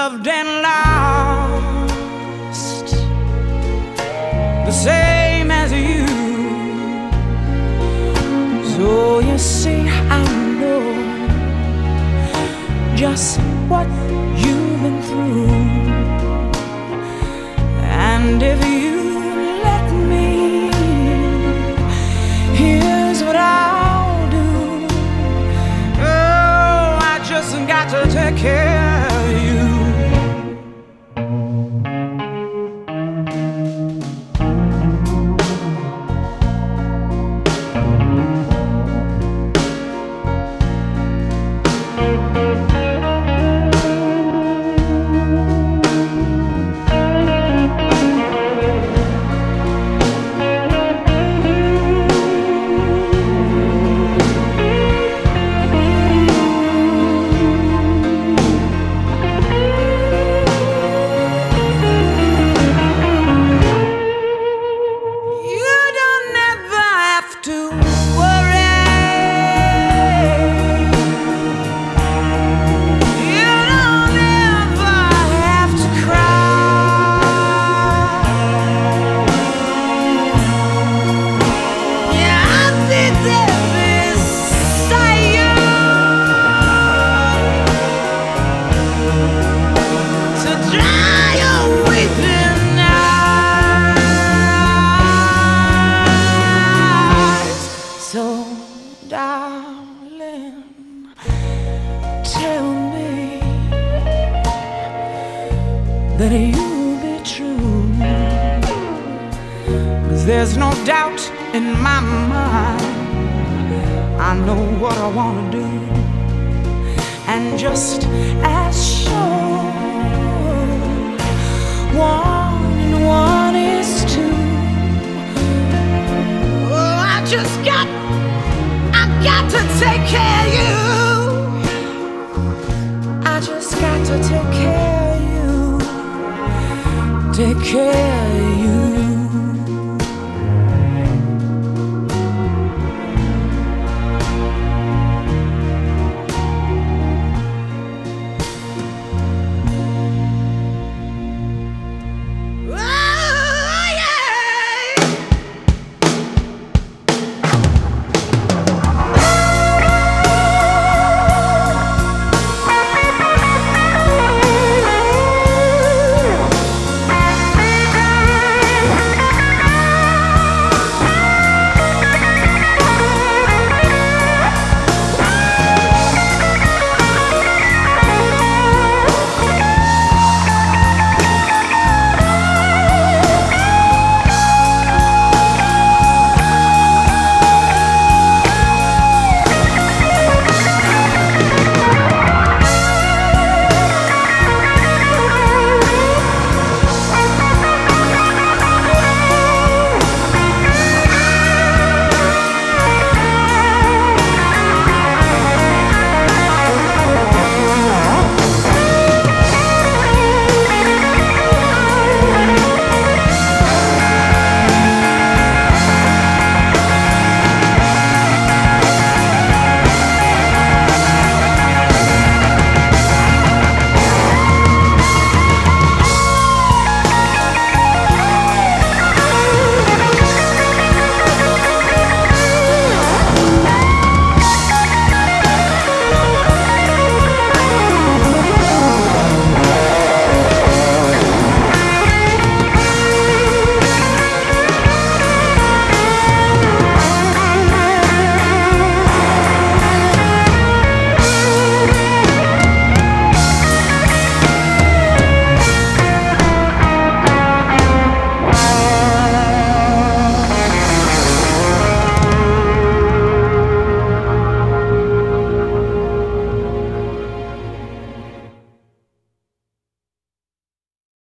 loved and lost, the same as you. So you see, I know just what you've been through, and if you let me, here's what I'll do. Oh, I just got to take care of you. Darling, tell me that you'll be true, 'cause there's no doubt in my mind. I know what I wanna do, and just as sure, one and one is two. Oh, I just got to take care of you. I just got to take care of you. Take care